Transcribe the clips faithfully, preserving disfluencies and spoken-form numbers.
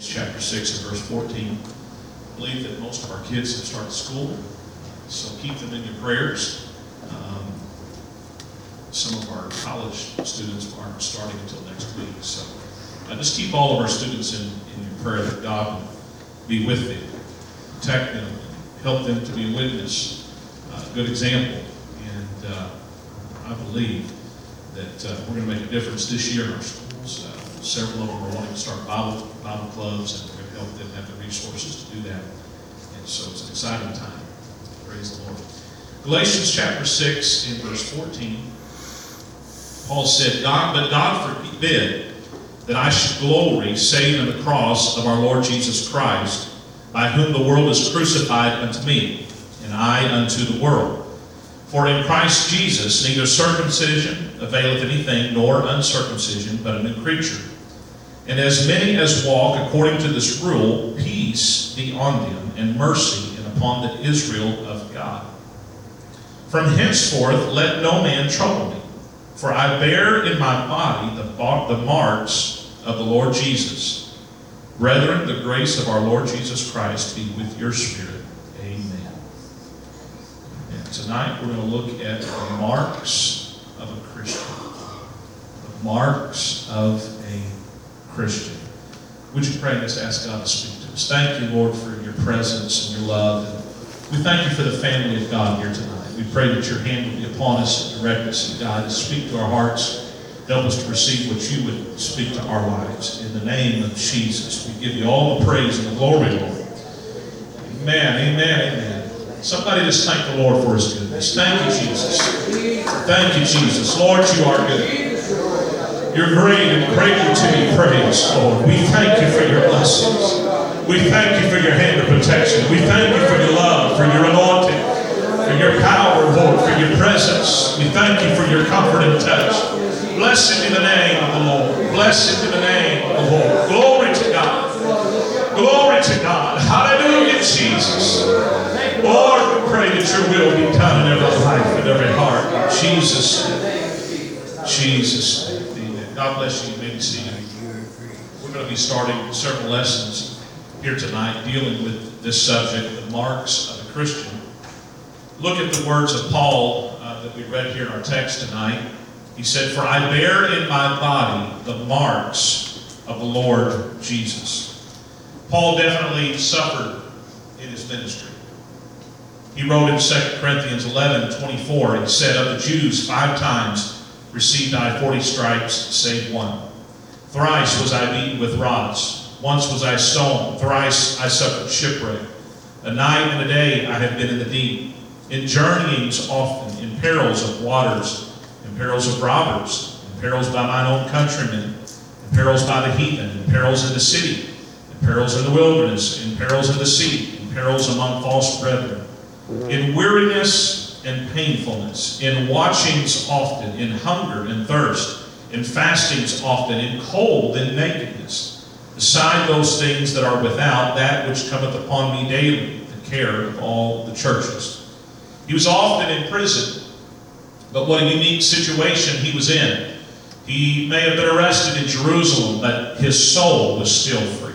Chapter six and verse fourteen. I believe that most of our kids have started school, so keep them in your prayers. Um, some of our college students aren't starting until next week, so uh, just keep all of our students in, in your prayer that God will be with them, protect them, help them to be a witness, uh, a good example. And uh, I believe that uh, we're going to make a difference this year in our schools. Uh, several of them are wanting to start Bible, Bible clubs, and we're going to help them have the resources to do that. And so it's an exciting time. Praise the Lord. Galatians chapter six in verse fourteen, Paul said, God, but God forbid that I should glory save in the cross of our Lord Jesus Christ, by whom the world is crucified unto me, and I unto the world. For in Christ Jesus neither circumcision availeth anything, nor uncircumcision, but a new creature. And as many as walk according to this rule, peace be on them, and mercy, and upon the Israel of God. From henceforth let no man trouble me, for I bear in my body the, the marks of the Lord Jesus. Brethren, the grace of our Lord Jesus Christ be with your spirit. Amen. And tonight we're going to look at the marks of a Christian. The marks of a Christian. Would you pray and just ask God to speak to us? Thank you, Lord, for your presence and your love. And we thank you for the family of God here tonight. We pray that your hand will be upon us and direct us and guide us. Speak to our hearts. Help us to receive what you would speak to our lives. In the name of Jesus, we give you all the praise and the glory, Lord. Amen, amen, amen. Somebody just thank the Lord for his goodness. Thank you, Jesus. Thank you, Jesus. Lord, you are good. You're great and greatly to be praised, Lord. We thank you for your blessings. We thank you for your hand of protection. We thank you for your love, for your anointing, for your power, Lord, for your presence. We thank you for your comfort and touch. Blessed be the name of the Lord. Blessed be the name of the Lord. Glory to God. Glory to God. Hallelujah, Jesus. Lord, we pray that your will be done in every life and every heart. In Jesus' name. Jesus' name. God bless you. You may be seated. We're going to be starting several lessons here tonight dealing with this subject, the marks of a Christian. Look at the words of Paul uh, that we read here in our text tonight. He said, for I bear in my body the marks of the Lord Jesus. Paul definitely suffered in his ministry. He wrote in Second Corinthians eleven twenty-four, he said, of the Jews five times received I forty stripes, save one. Thrice was I beaten with rods. Once was I stoned. Thrice I suffered shipwreck. A night and a day I have been in the deep. In journeyings often, in perils of waters, in perils of robbers, in perils by mine own countrymen, in perils by the heathen, in perils in the city, in perils in the wilderness, in perils in the sea, in perils among false brethren, in weariness and painfulness, in watchings often, in hunger and thirst, in fastings often, in cold and nakedness, beside those things that are without, that which cometh upon me daily, the care of all the churches. He was often in prison, but what a unique situation he was in. He may have been arrested in Jerusalem, but his soul was still free.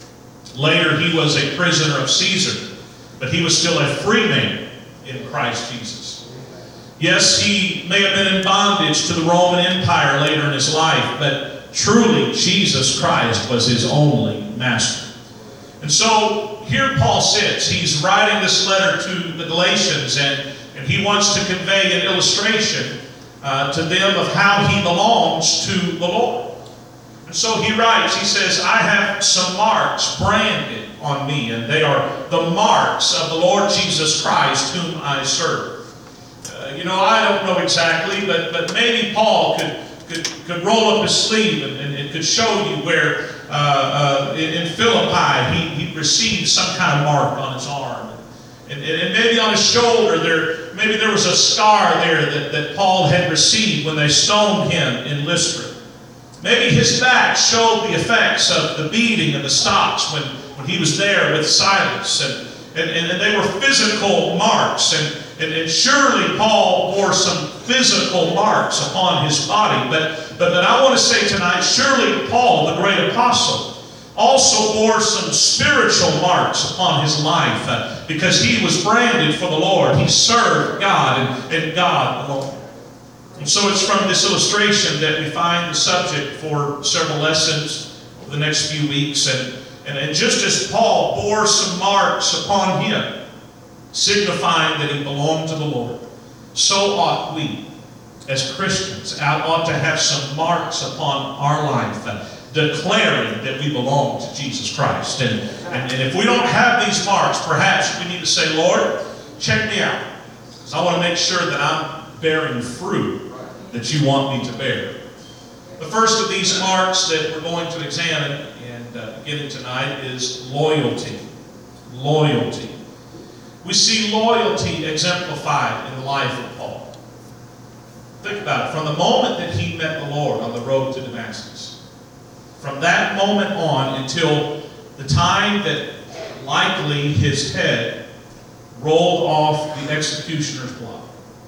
Later, he was a prisoner of Caesar, but he was still a free man in Christ Jesus. Yes, he may have been in bondage to the Roman Empire later in his life, but truly Jesus Christ was his only master. And so here Paul sits. He's writing this letter to the Galatians, and, and he wants to convey an illustration uh, to them of how he belongs to the Lord. And so he writes, he says, I have some marks branded on me, and they are the marks of the Lord Jesus Christ whom I serve. Uh, you know, I don't know exactly, but, but maybe Paul could, could, could roll up his sleeve and, and it could show you where uh, uh, in, in Philippi he, he received some kind of mark on his arm. And, and, and maybe on his shoulder, there maybe there was a scar there that, that Paul had received when they stoned him in Lystra. Maybe his back showed the effects of the beating and the stocks when, when he was there with Silas. And, and, and they were physical marks. And, and, and surely Paul bore some physical marks upon his body. But, but, but I want to say tonight, surely Paul, the great apostle, also bore some spiritual marks upon his life uh, because he was branded for the Lord. He served God and, and God alone. And so it's from this illustration that we find the subject for several lessons over the next few weeks. And, and, and just as Paul bore some marks upon him, signifying that he belonged to the Lord, so ought we, as Christians, ought to have some marks upon our life, uh, declaring that we belong to Jesus Christ. And, and, and if we don't have these marks, perhaps we need to say, Lord, check me out, because I want to make sure that I'm bearing fruit that you want me to bear. The first of these marks that we're going to examine and uh, beginning tonight is loyalty. Loyalty. We see loyalty exemplified in the life of Paul. Think about it. From the moment that he met the Lord on the road to Damascus, from that moment on until the time that likely his head rolled off the executioner's block,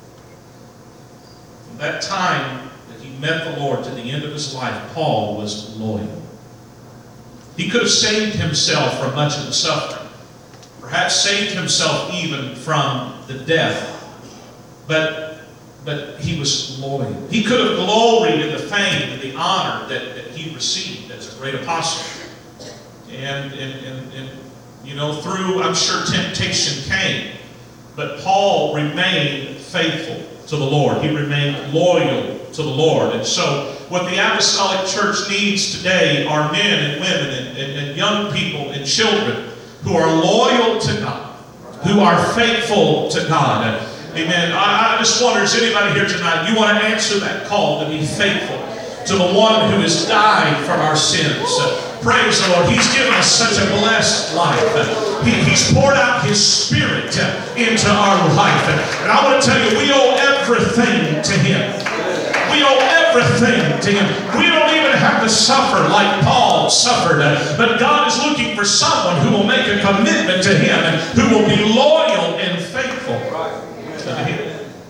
from that time that he met the Lord to the end of his life, Paul was loyal. He could have saved himself from much of the suffering, perhaps saved himself even from the death, but, but he was loyal. He could have gloried in the fame and the honor that, that he received as a great apostle. And, and, and, and, you know, through, I'm sure, temptation came, but Paul remained faithful to the Lord. He remained loyal to the Lord. And so what the apostolic church needs today are men and women and, and, and young people and children who are loyal to God, who are faithful to God. Amen. I, I just wonder, is anybody here tonight, you want to answer that call to be faithful to the one who has died for our sins? Uh, praise the Lord. He's given us such a blessed life. Uh, he, he's poured out His Spirit uh, into our life. And, and I want to tell you, we owe everything to Him. We owe everything to Him. We don't even have to suffer like Paul suffered. Uh, but God is looking for someone who will make a commitment to Him and who will be loyal and faithful to Him.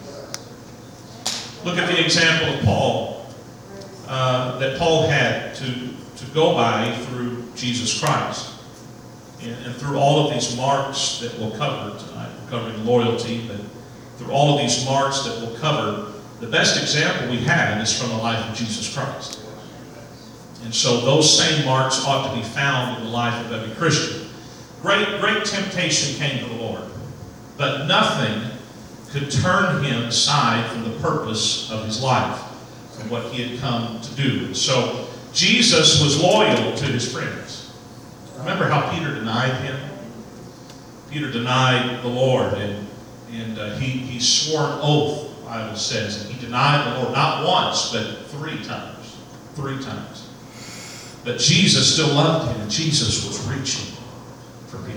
Look at the example of Paul uh, that Paul had to, to go by through Jesus Christ. And, and through all of these marks that we'll cover tonight, we're covering loyalty, but through all of these marks that we'll cover, the best example we have is from the life of Jesus Christ. And so those same marks ought to be found in the life of every Christian. Great, great temptation came to the Lord, but nothing could turn him aside from the purpose of his life and what he had come to do. And so Jesus was loyal to his friends. Remember how Peter denied him? Peter denied the Lord, and, and uh, he, he swore an oath, the Bible says, and he denied the Lord not once, but three times. Three times. But Jesus still loved him, and Jesus was reaching for Peter.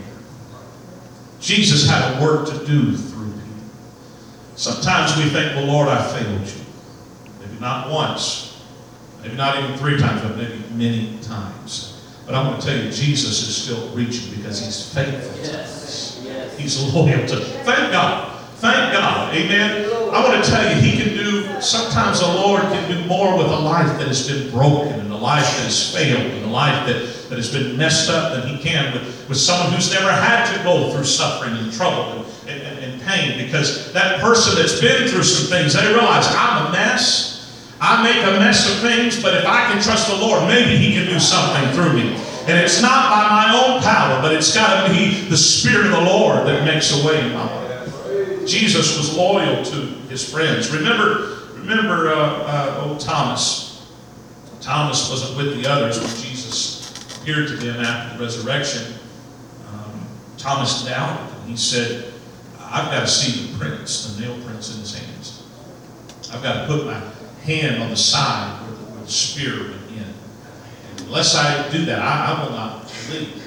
Jesus had a work to do through Peter. Sometimes we think, well, Lord, I failed you. Maybe not once, maybe not even three times, but maybe many times. But I want to tell you, Jesus is still reaching because He's faithful to us. He's loyal to us. Thank God. Thank God. Amen. I want to tell you, He can do, sometimes the Lord can do more with a life that has been broken and a life that has failed and a life that, that has been messed up than He can with, with someone who's never had to go through suffering and trouble and, and, and pain. Because that person that's been through some things, they realize, I'm a mess. I make a mess of things, but if I can trust the Lord, maybe He can do something through me. And it's not by my own power, but it's got to be the Spirit of the Lord that makes a way in my life. Jesus was loyal to His friends. Remember, remember uh, uh, old Thomas. Thomas wasn't with the others when Jesus appeared to them after the resurrection. Um, Thomas doubted, and he said, I've got to see the prints, the nail prints in His hands. I've got to put my hand on the side where the, where the spear went in. And unless I do that, I, I will not believe.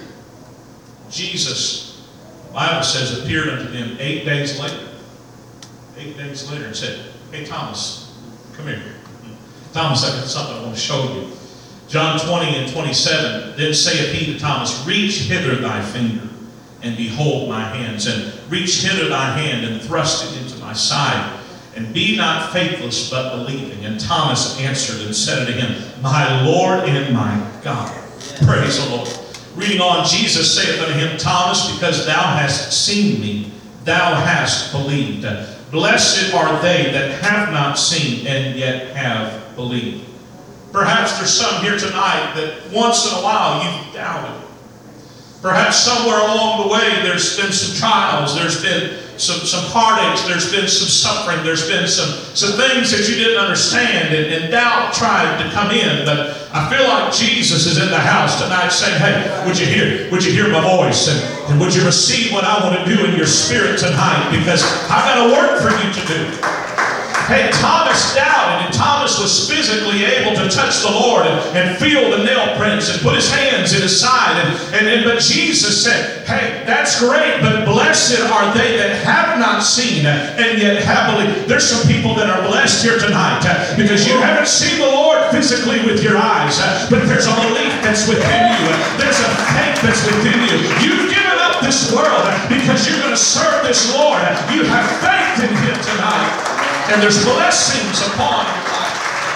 Jesus, the Bible says, appeared unto them eight days later. Eight days later and said, hey, Thomas, come here. Thomas, I got something I want to show you. John twenty and twenty-seven, then saith he to Thomas, reach hither thy finger, and behold my hands, and reach hither thy hand, and thrust it into my side. And be not faithless, but believing. And Thomas answered and said unto him, my Lord and my God. Praise the Lord. Reading on, Jesus saith unto him, Thomas, because thou hast seen me, thou hast believed. Blessed are they that have not seen and yet have believed. Perhaps there's some here tonight that once in a while you've doubted. Perhaps somewhere along the way there's been some trials, there's been some, some heartaches, there's been some suffering, there's been some, some things that you didn't understand, and, and doubt tried to come in. But I feel like Jesus is in the house tonight saying, hey, would you hear, would you hear my voice? And, and would you receive what I want to do in your spirit tonight? Because I've got a work for you to do. Hey, Thomas doubted, and Thomas was physically able to touch the Lord and, and feel the nail prints and put his hands in his side. And, and, and But Jesus said, hey, that's great, but blessed are they that have not seen and yet have believed. There's some people that are blessed here tonight uh, because you haven't seen the Lord physically with your eyes, uh, but there's a belief that's within you. Uh, there's a faith that's within you. You've given up this world uh, because you're going to serve this Lord. Uh, you have faith in Him tonight. And there's blessings upon your life.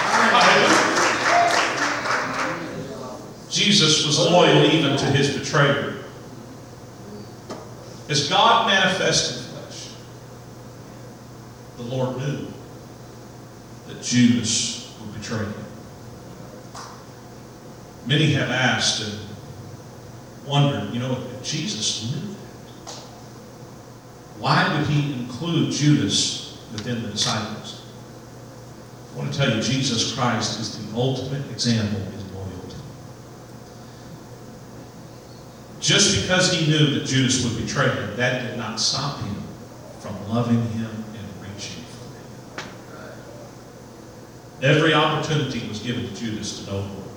Hallelujah. Jesus was loyal even to His betrayer. As God manifested flesh, the Lord knew that Judas would betray Him. Many have asked and wondered, you know, if Jesus knew that, why would He include Judas within the disciples? I want to tell you, Jesus Christ is the ultimate example of loyalty. Just because He knew that Judas would betray Him, that did not stop Him from loving Him and reaching for Him. Every opportunity was given to Judas to know the Lord.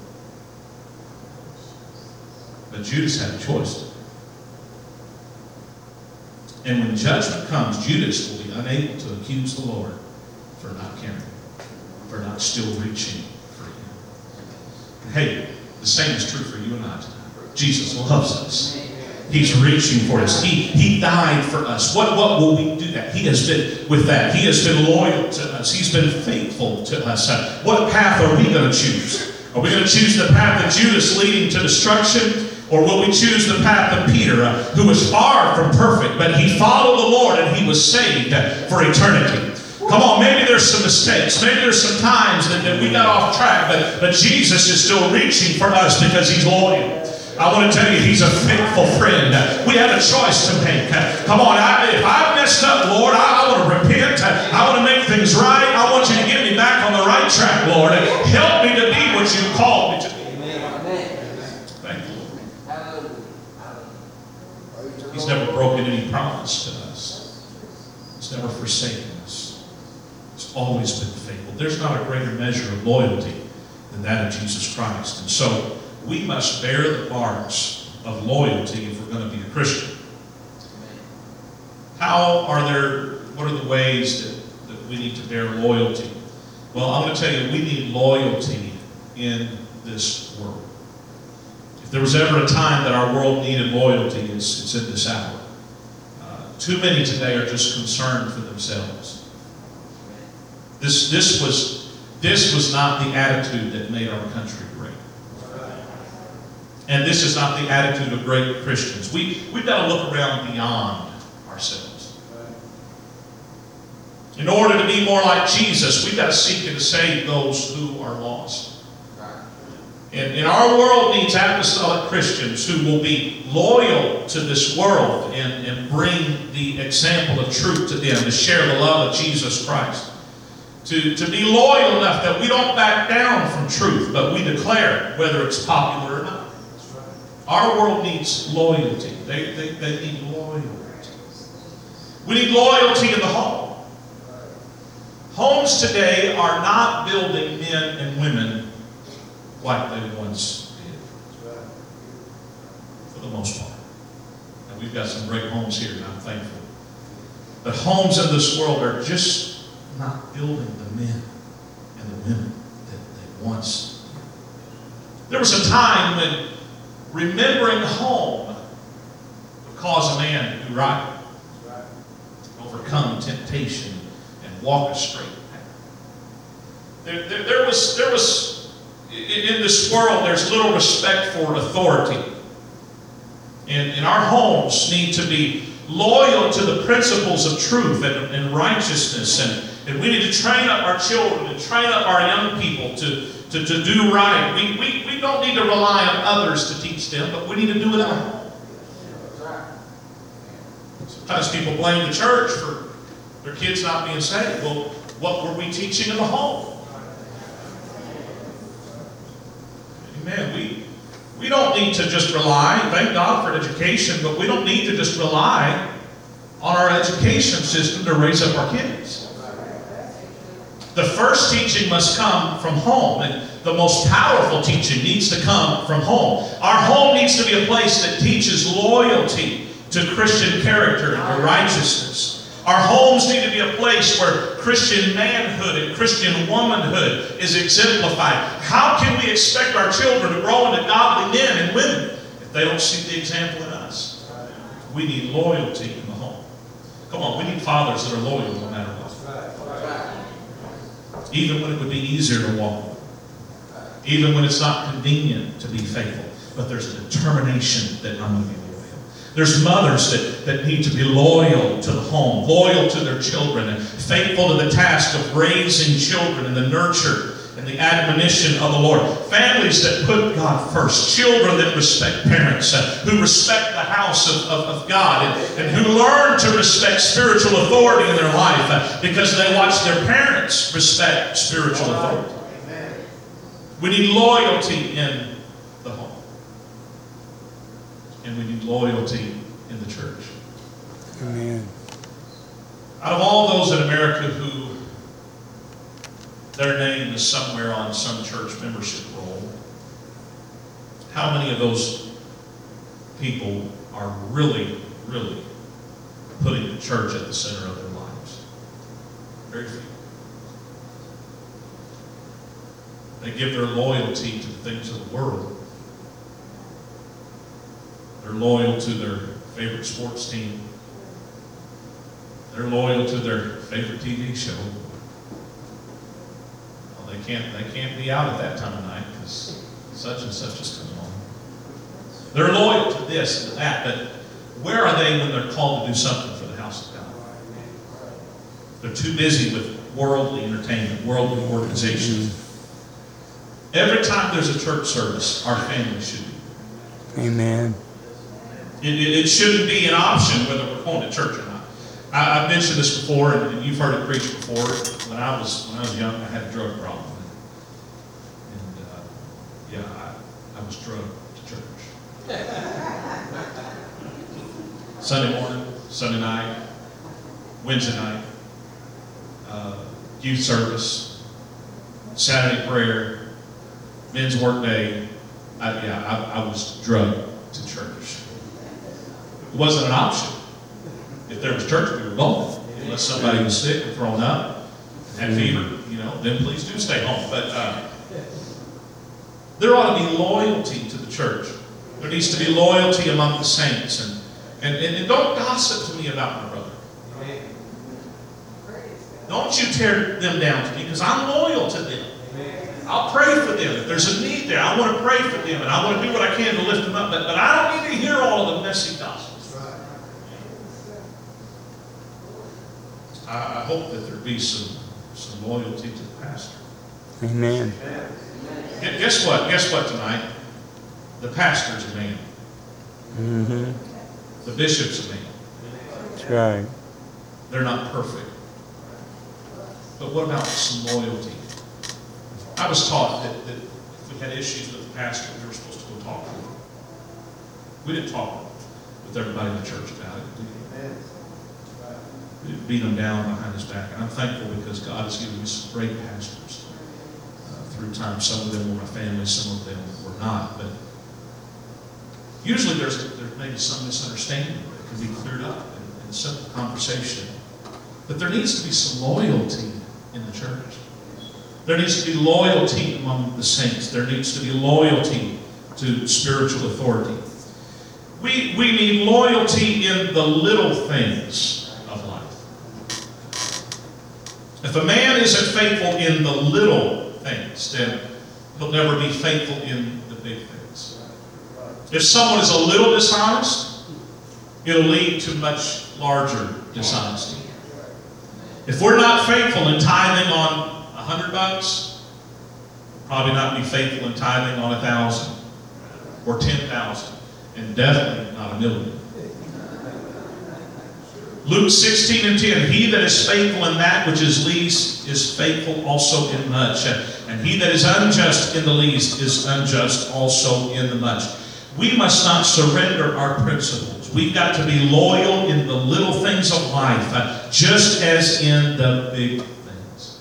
But Judas had a choice to make. And when judgment comes, Judas will be unable to accuse the Lord for not caring, for not still reaching for Him. Hey, the same is true for you and I tonight. Jesus loves us. He's reaching for us. He, he died for us. What, what will we do that? He has been with that. He has been loyal to us. He's been faithful to us. What path are we going to choose? Are we going to choose the path of Judas leading to destruction? Or will we choose the path of Peter, uh, who was far from perfect, but he followed the Lord and he was saved uh, for eternity? Come on, maybe there's some mistakes. Maybe there's some times that, that we got off track, but, but Jesus is still reaching for us because He's loyal. I want to tell you, He's a faithful friend. Uh, we have a choice to make. Uh, come on, I, if I've messed up, Lord, I, I want to repent. Uh, I want to make things right. I want You to get me back on the right track, Lord. And help me to be what You called me to be. He's never broken any promise to us. He's never forsaken us. He's always been faithful. There's not a greater measure of loyalty than that of Jesus Christ. And so we must bear the marks of loyalty if we're going to be a Christian. How are there, what are the ways that, that we need to bear loyalty? Well, I'm going to tell you, we need loyalty in this world. If there was ever a time that our world needed loyalty, it's, it's in this hour. Uh, too many today are just concerned for themselves. This, this, was, this was not the attitude that made our country great. And this is not the attitude of great Christians. We, we've got to look around beyond ourselves. In order to be more like Jesus, we've got to seek and to save those who are lost. And, and our world needs apostolic Christians who will be loyal to this world and, and bring the example of truth to them, to share the love of Jesus Christ. To, to be loyal enough that we don't back down from truth, but we declare it, whether it's popular or not. Our world needs loyalty. They, they, they need loyalty. We need loyalty in the home. Homes today are not building men and women like they once did, for the most part. And we've got some great homes here, and I'm thankful. But homes in this world are just not building the men and the women that they once did. There was a time when remembering home would cause a man to do right, overcome temptation, and walk a straight path. There, there, there was, there was In this world, there's little respect for authority. And, and our homes need to be loyal to the principles of truth and, and righteousness. And, and we need to train up our children and train up our young people to, to, to do right. We, we, we don't need to rely on others to teach them, but we need to do it at home. Sometimes people blame the church for their kids not being saved. Well, what were we teaching in the home? Amen. We, we don't need to just rely, thank God for education, but we don't need to just rely on our education system to raise up our kids. The first teaching must come from home, and the most powerful teaching needs to come from home. Our home needs to be a place that teaches loyalty to Christian character and to righteousness. Our homes need to be a place where Christian manhood and Christian womanhood is exemplified. How can we expect our children to grow into godly men and women if they don't see the example in us? We need loyalty in the home. Come on, we need fathers that are loyal no matter what. Even when it would be easier to walk. Even when it's not convenient to be faithful. But there's a determination that I'm going to be loyal. There's mothers that, that need to be loyal to the home, loyal to their children, and faithful to the task of raising children and the nurture and the admonition of the Lord. Families that put God first. Children that respect parents, uh, who respect the house of, of, of God, and, and who learn to respect spiritual authority in their life uh, because they watch their parents respect spiritual authority. We need loyalty in the home. And we need loyalty in the church. Amen. Out of all those in America who their name is somewhere on some church membership roll, how many of those people are really, really putting the church at the center of their lives? Very few. They give their loyalty to the things of the world. They're loyal to their favorite sports team. They're loyal to their favorite T V show. Well, they can't, they can't be out at that time of night because such and such is coming on. They're loyal to this and to that, but where are they when they're called to do something for the house of God? They're too busy with worldly entertainment, worldly organizations. Every time there's a church service, our family should be. Amen. It, it, it shouldn't be an option whether we're going to church or not. I, I've mentioned this before, and, and you've heard it preached before. When I was when I was young, I had a drug problem, and uh, yeah, I, I was drugged to church. Sunday morning, Sunday night, Wednesday night, uh, youth service, Saturday prayer, men's work day. I, yeah, I, I was drugged to church. It wasn't an option. If there was church, we were going. Unless somebody was sick or thrown up, had fever, you know, then please do stay home. But uh, there ought to be loyalty to the church. There needs to be loyalty among the saints. And, and, and, and don't gossip to me about my brother. Don't you tear them down to me, because I'm loyal to them. I'll pray for them. If there's a need there, I want to pray for them, and I want to do what I can to lift them up. But, but I don't need to hear all of the messy gospels. I, I hope that there be some, some loyalty to the pastor. Amen. Guess what? Guess what tonight? The pastor's a man. Mm-hmm. The bishop's a man. That's right. They're not perfect. But what about some loyalty? I was taught that, that if we had issues with the pastor, we were supposed to go talk to him. We didn't talk with everybody in the church about it. We didn't beat them down behind his back. And I'm thankful because God has given me some great pastors uh, through time. Some of them were my family, some of them were not. But usually there's, a, there's maybe some misunderstanding that can be cleared up in, in simple conversation. But there needs to be some loyalty in the church. There needs to be loyalty among the saints. There needs to be loyalty to spiritual authority. We, we need loyalty in the little things of life. If a man isn't faithful in the little things, then he'll never be faithful in the big things. If someone is a little dishonest, it'll lead to much larger dishonesty. If we're not faithful in tithing on a hundred bucks, we'll probably not be faithful in tithing on a thousand or ten thousand, and definitely not a million. Luke sixteen and ten, he that is faithful in that which is least is faithful also in much. And he that is unjust in the least is unjust also in the much. We must not surrender our principles. We've got to be loyal in the little things of life, uh, just as in the big things.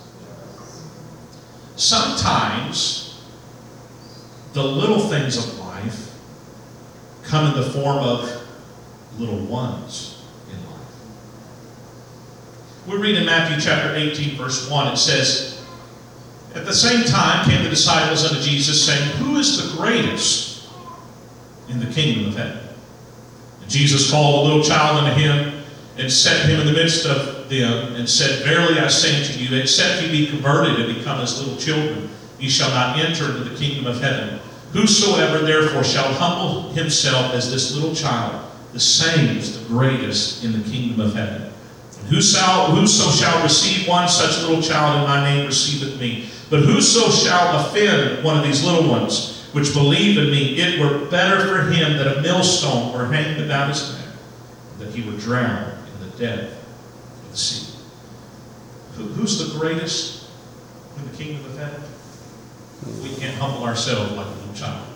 Sometimes the little things of life come in the form of little ones. We read in Matthew chapter eighteen, verse one, it says, at the same time came the disciples unto Jesus, saying, who is the greatest in the kingdom of heaven? And Jesus called a little child unto him, and set him in the midst of them, and said, verily I say unto you, except ye be converted and become as little children, ye shall not enter into the kingdom of heaven. Whosoever therefore shall humble himself as this little child, the same is the greatest in the kingdom of heaven. Whoso, whoso shall receive one such little child in my name receiveth me. But whoso shall offend one of these little ones, which believe in me, it were better for him that a millstone were hanged about his neck, that he were drowned in the depth of the sea. Who, who's the greatest in the kingdom of heaven? We can't humble ourselves like a little child.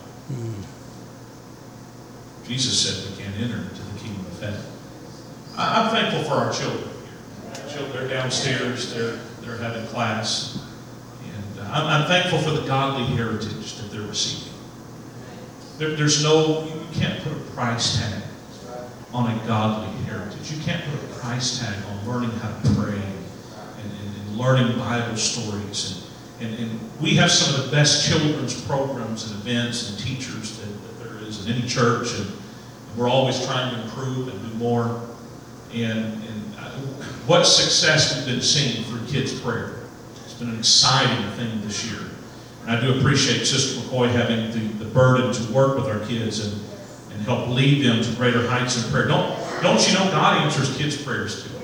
Jesus said we can't enter into the kingdom of heaven. I, I'm thankful for our children. They're downstairs, they're, they're having class. And uh, I'm, I'm thankful for the godly heritage that they're receiving. There, there's no, you can't put a price tag on a godly heritage. You can't put a price tag on learning how to pray and, and, and learning Bible stories. And, and, and we have some of the best children's programs and events and teachers that, that there is in any church. And, and we're always trying to improve and do more. And, and what success we've been seeing through kids' prayer. It's been an exciting thing this year. And I do appreciate Sister McCoy having the, the burden to work with our kids and, and help lead them to greater heights in prayer. Don't, don't you know God answers kids' prayers too?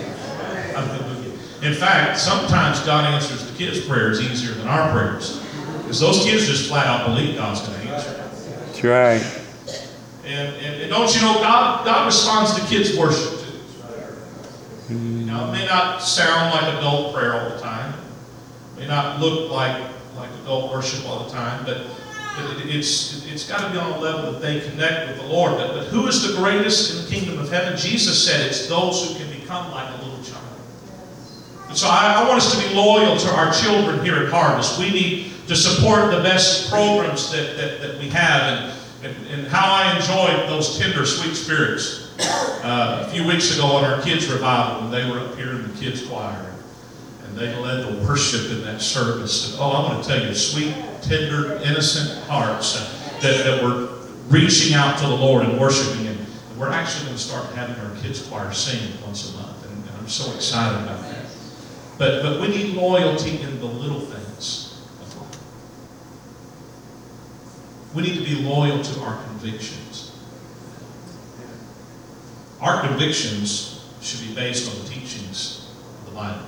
In fact, sometimes God answers the kids' prayers easier than our prayers. Because those kids just flat out believe God's going to answer. That's right. And, and, and don't you know God, God responds to kids' worship. Now, it may not sound like adult prayer all the time. It may not look like, like adult worship all the time, but, but it, it's, it's got to be on a level that they connect with the Lord. But, but who is the greatest in the kingdom of heaven? Jesus said it's those who can become like a little child. And so I, I want us to be loyal to our children here at Harvest. We need to support the best programs that, that, that we have. And, and, and how I enjoyed those tender, sweet spirits. Uh, a few weeks ago on our kids' revival, when they were up here in the kids' choir, and they led the worship in that service. And, oh, I want to tell you, sweet, tender, innocent hearts uh, that, that were reaching out to the Lord and worshiping Him. And we're actually going to start having our kids' choir sing once a month, and, and I'm so excited about that. But, but we need loyalty in the little things of life. We need to be loyal to our convictions. Our convictions should be based on the teachings of the Bible.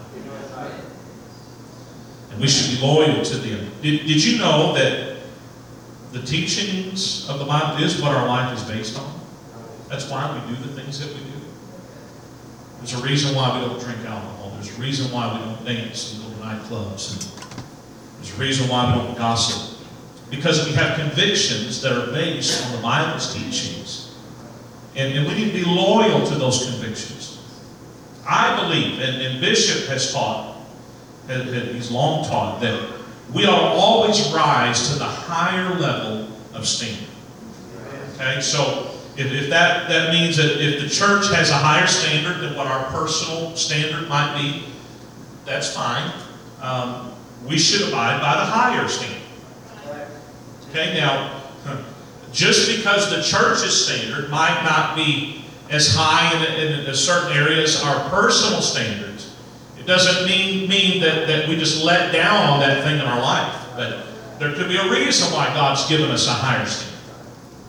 And we should be loyal to them. Did, did you know that the teachings of the Bible is what our life is based on? That's why we do the things that we do. There's a reason why we don't drink alcohol. There's a reason why we don't dance and go to nightclubs. And there's a reason why we don't gossip. Because we have convictions that are based on the Bible's teachings. And, and we need to be loyal to those convictions. I believe, and, and Bishop has taught, and, and he's long taught, that we ought to always rise to the higher level of standard. Okay, so if, if that, that means that if the church has a higher standard than what our personal standard might be, that's fine. Um, we should abide by the higher standard. Okay, now, just because the church's standard might not be as high in, in, in certain areas, our personal standards, it doesn't mean, mean that, that we just let down on that thing in our life. But there could be a reason why God's given us a higher standard.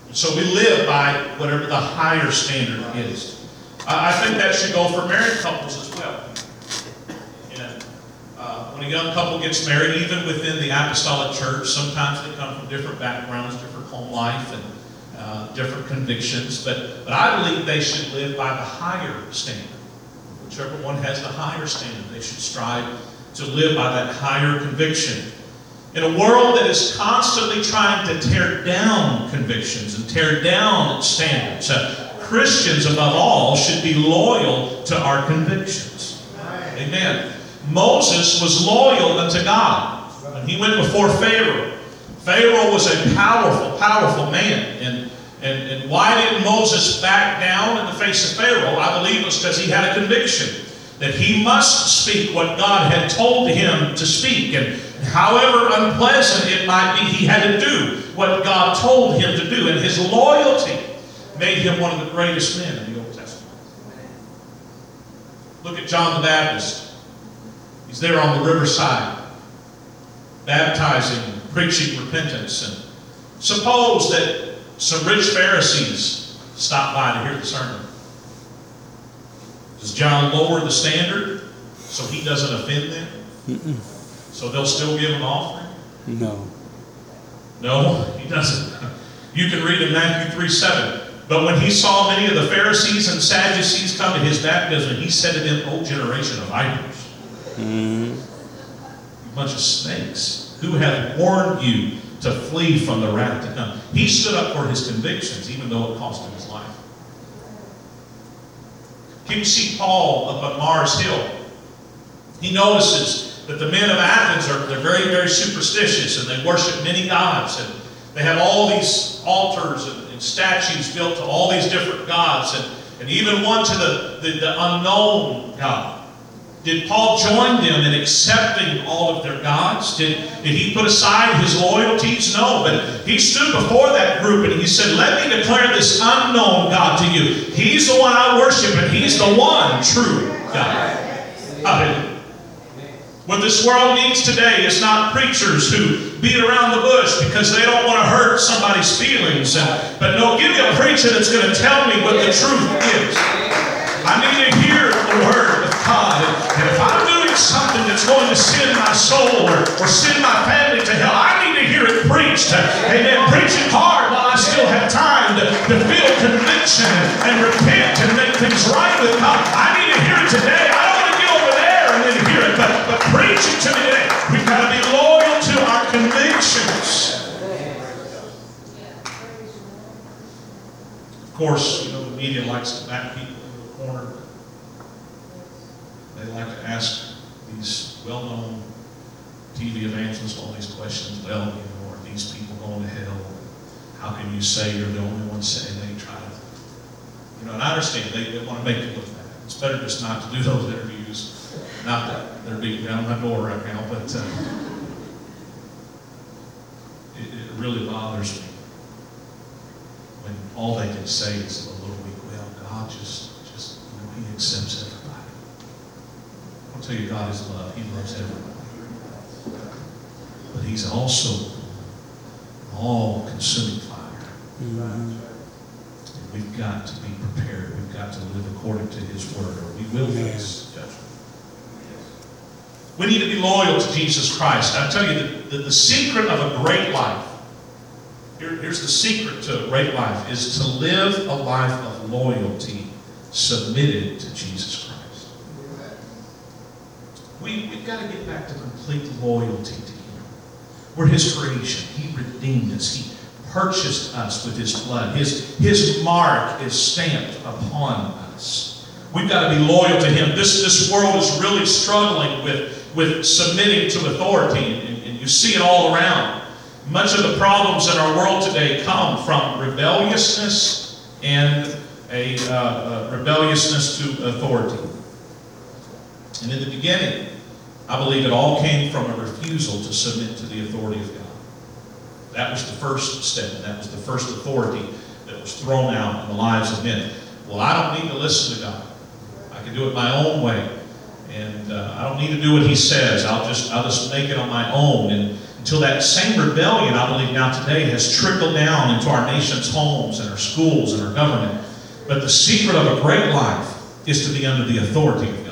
So we live by whatever the higher standard is. I think that should go for married couples as well. And uh, when a young couple gets married, even within the apostolic church, sometimes they come from different backgrounds, different home life, and uh, different convictions. But, but I believe they should live by the higher standard. Whichever one has the higher standard, they should strive to live by that higher conviction. In a world that is constantly trying to tear down convictions and tear down standards, uh, Christians, above all, should be loyal to our convictions. Amen. Moses was loyal unto God when he went before Pharaoh. Pharaoh was a powerful, powerful man. And, and, and why did Moses back down in the face of Pharaoh? I believe it was because he had a conviction that he must speak what God had told him to speak. And however unpleasant it might be, he had to do what God told him to do. And his loyalty made him one of the greatest men in the Old Testament. Look at John the Baptist. He's there on the riverside, baptizing, preaching repentance. And suppose that some rich Pharisees stop by to hear the sermon. Does John lower the standard so he doesn't offend them? Mm-mm. So they'll still give an offering? No. No, he doesn't. You can read in Matthew three seven. But when he saw many of the Pharisees and Sadducees come to his baptism, he said to them, O generation of vipers, Mm-hmm. you bunch of snakes, who hath warned you to flee from the wrath to come? He stood up for his convictions, even though it cost him his life. Can you see Paul up on Mars Hill? He notices that the men of Athens are they're very, very superstitious, and they worship many gods, and they have all these altars and, and statues built to all these different gods, and, and even one to the, the, the unknown God. Did Paul join them in accepting all of their gods? Did, did he put aside his loyalties? No, but he stood before that group and he said, let me declare this unknown God to you. He's the one I worship, and he's the one true God. Hallelujah. What this world needs today is not preachers who beat around the bush because they don't want to hurt somebody's feelings. And, but no, give me a preacher that's going to tell me what the truth is. I need to hear the word of God. And if I'm doing something that's going to send my soul or, or send my family to hell, I need to hear it preached. Amen. Preach it hard while I still have time to, to feel conviction and, and repent and make things right with God. I need to hear it today. I don't want to get over there and then hear it, but, but preach it to me today. We've got to be loyal to our convictions. Of course, you know, the media likes to back people into a corner. They like to ask these well-known T V evangelists all these questions. Well, you know, are these people going to hell? How can you say you're the only one saying? They try to, you know, and I understand they, they want to make you look bad. It's better just not to do those interviews. Not that they're beating down my door right now, but uh, it, it really bothers me when all they can say is a little weak, well, God just, just, you know, He accepts everybody. I'll tell you, God is love. He loves everybody. But He's also all-consuming fire. Mm-hmm. And we've got to be prepared. We've got to live according to His word, or we will face judgment. We need to be loyal to Jesus Christ. I tell you, the, the, the secret of a great life, here, here's the secret to a great life, is to live a life of loyalty submitted to Jesus Christ. We, we've got to get back to complete loyalty to Him. We're His creation. He redeemed us. He purchased us with His blood. His, His mark is stamped upon us. We've got to be loyal to Him. This, this world is really struggling with with submitting to authority, and, and you see it all around. Much of the problems in our world today come from rebelliousness and a uh, uh, rebelliousness to authority. And in the beginning, I believe it all came from a refusal to submit to the authority of God. That was the first step, and that was the first authority that was thrown out in the lives of men. Well, I don't need to listen to God. I can do it my own way. And uh, I don't need to do what He says. I'll just I'll just make it on my own. And Until that same rebellion, I believe now today, has trickled down into our nation's homes and our schools and our government. But the secret of a great life is to be under the authority of God.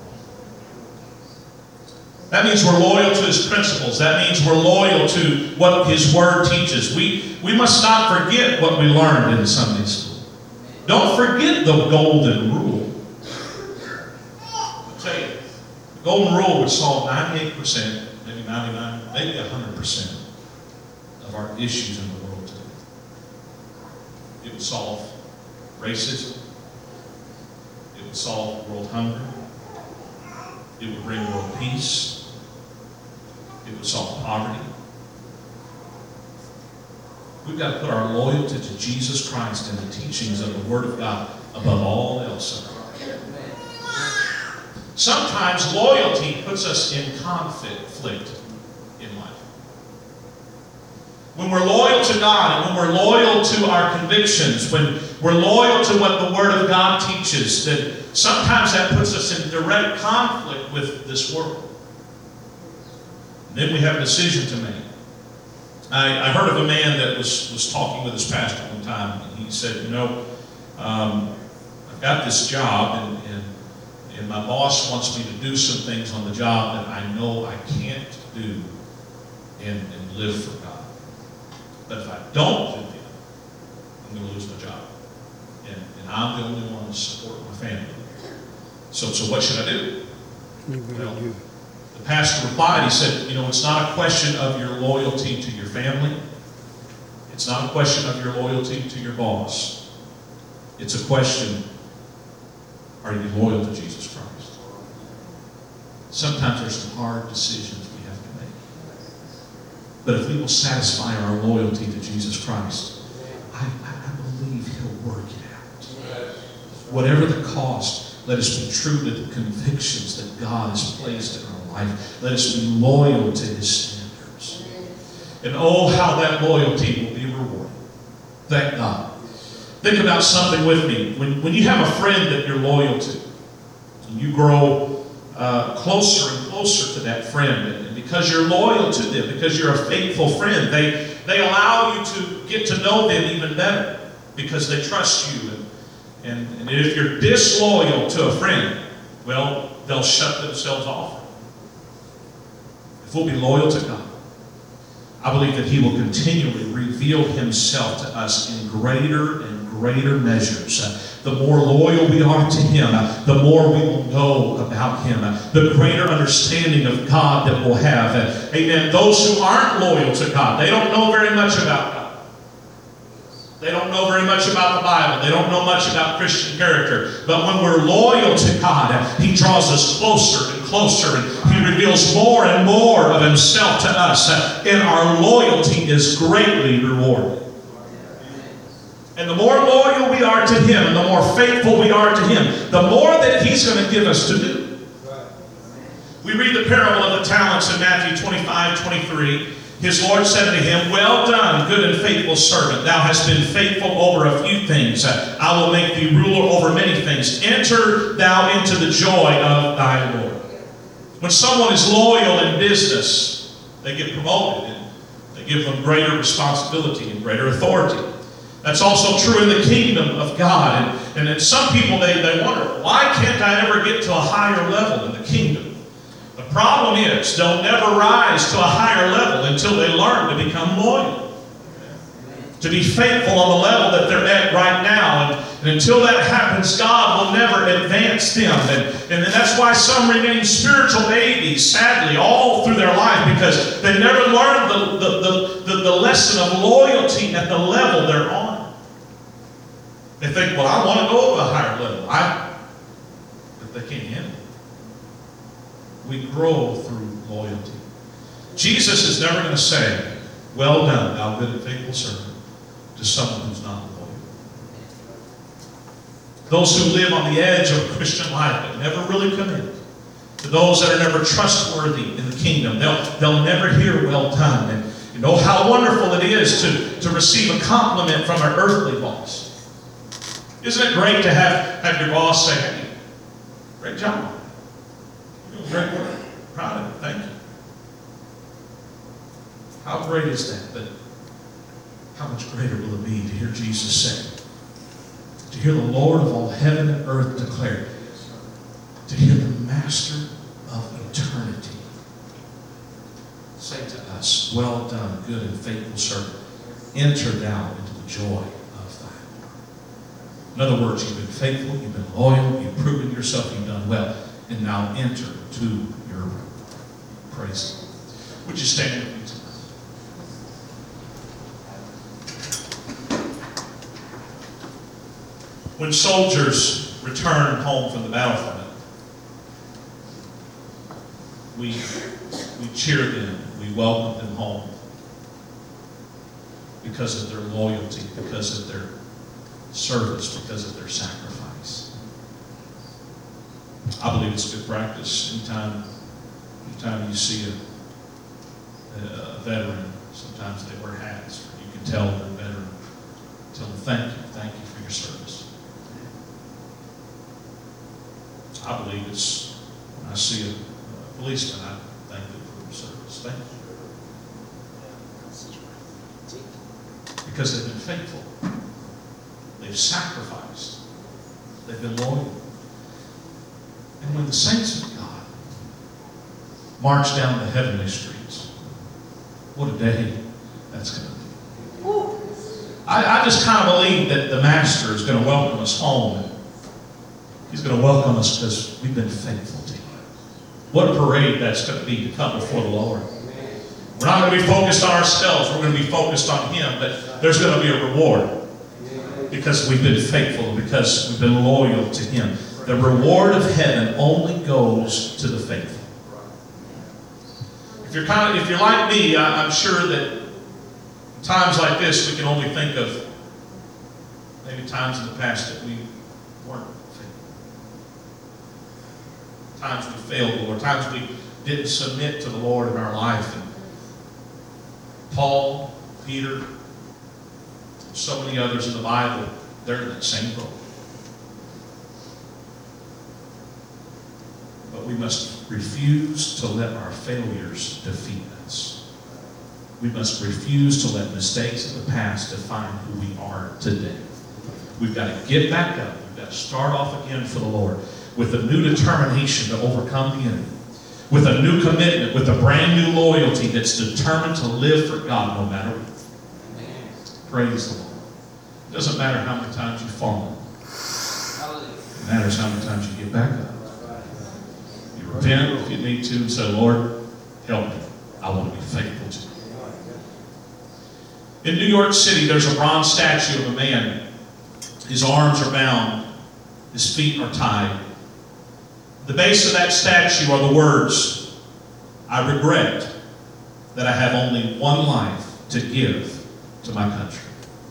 That means we're loyal to His principles. That means we're loyal to what His Word teaches. We, we must not forget what we learned in Sunday school. Don't forget the golden rule. I'll tell you, the golden rule would solve ninety-eight percent, maybe ninety-nine, maybe one hundred percent of our issues in the world today. It would solve racism. It would solve world hunger. It would bring world peace. It would solve poverty. We've got to put our loyalty to Jesus Christ and the teachings of the Word of God above all else. Sometimes loyalty puts us in conflict in life. When we're loyal to God and when we're loyal to our convictions, when we're loyal to what the Word of God teaches, then sometimes that puts us in direct conflict with this world. And then we have a decision to make. I, I heard of a man that was, was talking with his pastor one time, and he said, you know, um, I've got this job, and, and, and my boss wants me to do some things on the job that I know I can't do and, and live for God. But if I don't do them, I'm going to lose my job. And, and I'm the only one to support my family. So, so what should I do? Well, the pastor replied, he said, you know, it's not a question of your loyalty to your family. It's not a question of your loyalty to your boss. It's a question, are you loyal to Jesus Christ? Sometimes there's some hard decisions we have to make. But if we will satisfy our loyalty to Jesus Christ, I, I believe He'll work it out. Whatever the cost, let us be true to the convictions that God has placed in our life. Let us be loyal to His standards. And oh, how that loyalty will be rewarded. Thank God. Think about something with me. When, when you have a friend that you're loyal to, and you grow uh, closer and closer to that friend, and because you're loyal to them, because you're a faithful friend, they, they allow you to get to know them even better because they trust you. And, and, and if you're disloyal to a friend, well, they'll shut themselves off. If we'll be loyal to God, I believe that He will continually reveal Himself to us in greater and greater measures. Uh, the more loyal we are to Him, uh, the more we will know about Him, uh, the greater understanding of God that we'll have. Uh, amen. Those who aren't loyal to God, they don't know very much about God. They don't know very much about the Bible. They don't know much about Christian character. But when we're loyal to God, uh, He draws us closer and closer, and He reveals more and more of Himself to us, uh, and our loyalty is greatly rewarded. And the more loyal we are to Him, and the more faithful we are to Him, the more that He's going to give us to do. We read the parable of the talents in Matthew twenty-five, twenty-three. His Lord said to him, well done, good and faithful servant. Thou hast been faithful over a few things. I will make thee ruler over many things. Enter thou into the joy of thy Lord. When someone is loyal in business, they get promoted, and they give them greater responsibility and greater authority. That's also true in the kingdom of God. And, and then some people, they, they wonder, why can't I ever get to a higher level in the kingdom? The problem is, they'll never rise to a higher level until they learn to become loyal. To be faithful on the level that they're at right now. And, and until that happens, God will never advance them. And, and that's why some remain spiritual babies, sadly, all through their life, because they never learned the, the, the, the, the lesson of loyalty at the level they're on. They think, well, I want to go to a higher level. I, but they can't handle it. We grow through loyalty. Jesus is never going to say, well done, thou good and faithful servant, to someone who's not loyal. Those who live on the edge of a Christian life but never really commit, to those that are never trustworthy in the kingdom, they'll, they'll never hear well done. And you know how wonderful it is to, to receive a compliment from our earthly boss. Isn't it great to have, have your boss say, hey, great job. You're doing great work. Proud of you. Thank you. How great is that? But how much greater will it be to hear Jesus say, to hear the Lord of all heaven and earth declare, to hear the Master of eternity say to us, well done, good and faithful servant. Enter thou into the joy of thy Lord. In other words, you've been faithful, you've been loyal, you've proven yourself, you've done well, and now enter to your reward. Praise Him. Would you stand with me tonight? When soldiers return home from the battlefront, we, we cheer them, we welcome them home because of their loyalty, because of their service, because of their sacrifice. I believe it's good practice. Anytime, anytime you see a, a veteran, sometimes they wear hats. You can tell they're a veteran. Tell them thank you, thank you for your service. I believe it's, when I see a, a policeman, I thank them for their service. Thank you. Because they've been faithful. They've sacrificed. They've been loyal. And when the saints of God march down the heavenly streets, what a day that's going to be. I, I just kind of believe that the Master is going to welcome us home. And He's going to welcome us because we've been faithful to Him. What a parade that's going to be to come before the Lord. We're not going to be focused on ourselves. We're going to be focused on Him. But there's going to be a reward because we've been faithful, because we've been loyal to Him. The reward of heaven only goes to the faithful. If you're kind of, if you're like me, I, I'm sure that times like this we can only think of maybe times in the past that we weren't faithful. Times we failed the Lord. Times we didn't submit to the Lord in our life. And Paul, Peter, so many others in the Bible, they're in that same boat. But we must refuse to let our failures defeat us. We must refuse to let mistakes of the past define who we are today. We've got to get back up. We've got to start off again for the Lord with a new determination to overcome the enemy. With a new commitment, with a brand new loyalty that's determined to live for God no matter what. Praise the Lord. It doesn't matter how many times you've fallen. It matters how many times you get back up. You repent if you need to and say, Lord, help me. I want to be faithful to you. In New York City, there's a bronze statue of a man. His arms are bound. His feet are tied. The base of that statue are the words, I regret that I have only one life to give to my country.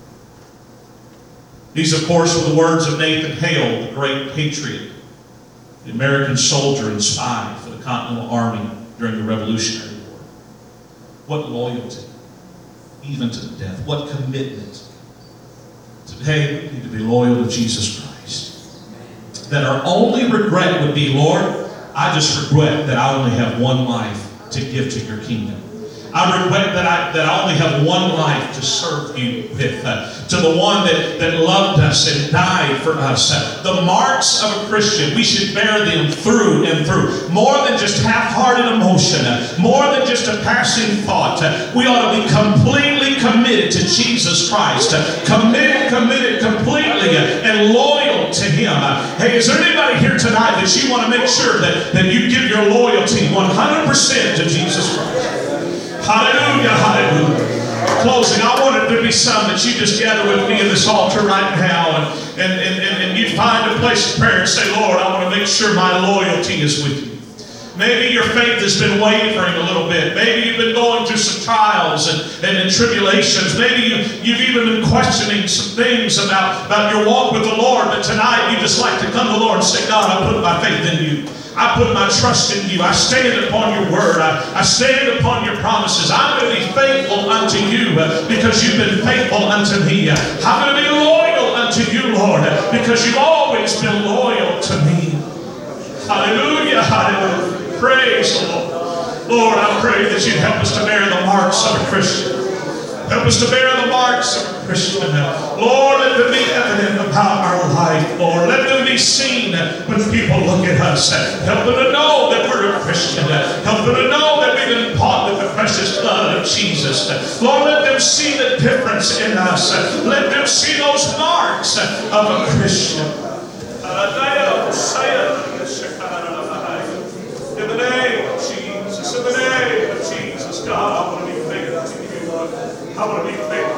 These, of course, were the words of Nathan Hale, the great patriot, the American soldier and spy for the Continental Army during the Revolutionary War. What loyalty, even to the death. What commitment. Today, we need to be loyal to Jesus Christ. That our only regret would be, Lord, I just regret that I only have one life to give to your kingdom. I regret that I, that I only have one life to serve you with. Uh, to the one that, that loved us and died for us. Uh, the marks of a Christian, we should bear them through and through. More than just half-hearted emotion. Uh, more than just a passing thought. Uh, we ought to be completely committed to Jesus Christ. Uh, committed, committed completely uh, and loyal to Him. Uh, hey, is there anybody here tonight that you want to make sure that, that you give your loyalty one hundred percent to Jesus Christ? Hallelujah, hallelujah. Closing, I want it to be some that you just gather with me in this altar right now and, and, and, and, and you find a place of prayer and say, Lord, I want to make sure my loyalty is with you. Maybe your faith has been wavering a little bit. Maybe you've been going through some trials and, and, and tribulations. Maybe you, you've even been questioning some things about, about your walk with the Lord. But tonight you just like to come to the Lord and say, God, I put my faith in you. I put my trust in you. I stand upon your word. I, I stand upon your promises. I'm going to be faithful unto you uh, because you've been faithful unto me. Uh, I'm going to be loyal unto you, Lord, uh, because you've always been loyal to me. Hallelujah, hallelujah. Praise the Lord. Lord, I pray that you'd help us to bear the marks of a Christian. Help us to bear the marks of a Christian. Lord, let them be evident about our life, Lord. Let them be seen when people look at us. Help them to know that we're a Christian. Help them to know that we've been bought with the precious blood of Jesus. Lord, let them see the difference in us. Let them see those marks of a Christian. In the name of Jesus, in the name of Jesus, God, I want to be faithful to you, Lord. I want to be faithful